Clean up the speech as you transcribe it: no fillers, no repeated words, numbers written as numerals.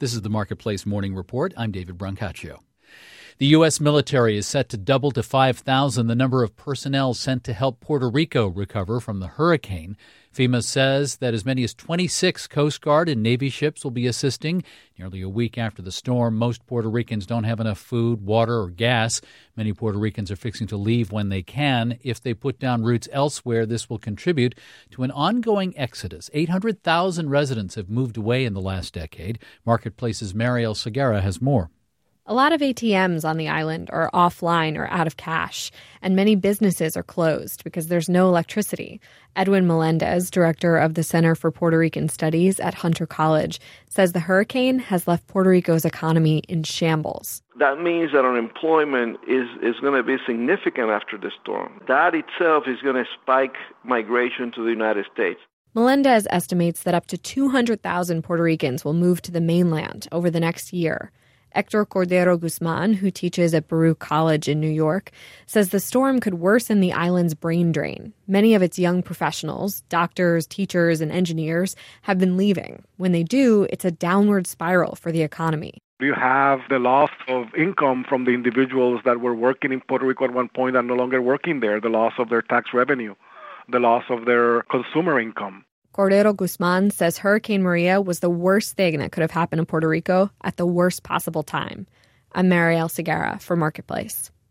This is the Marketplace Morning Report. I'm David Brancaccio. The U.S. military is set to double to 5,000 the number of personnel sent to help Puerto Rico recover from the hurricane. FEMA says that as many as 26 Coast Guard and Navy ships will be assisting. Nearly a week after the storm, most Puerto Ricans don't have enough food, water, or gas. Many Puerto Ricans are fixing to leave when they can. If they put down roots elsewhere, this will contribute to an ongoing exodus. 800,000 residents have moved away in the last decade. Marketplace's Mariel Segarra has more. A lot of ATMs on the island are offline or out of cash, and many businesses are closed because there's no electricity. Edwin Melendez, director of the Center for Puerto Rican Studies at Hunter College, says the hurricane has left Puerto Rico's economy in shambles. That means that unemployment is going to be significant after the storm. That itself is going to spike migration to the United States. Melendez estimates that up to 200,000 Puerto Ricans will move to the mainland over the next year. Hector Cordero Guzman, who teaches at Baruch College in New York, says the storm could worsen the island's brain drain. Many of its young professionals, doctors, teachers, and engineers, have been leaving. When they do, it's a downward spiral for the economy. You have the loss of income from the individuals that were working in Puerto Rico at one point and no longer working there, the loss of their tax revenue, the loss of their consumer income. Cordero Guzman says Hurricane Maria was the worst thing that could have happened to Puerto Rico at the worst possible time. I'm Mariel Segarra for Marketplace.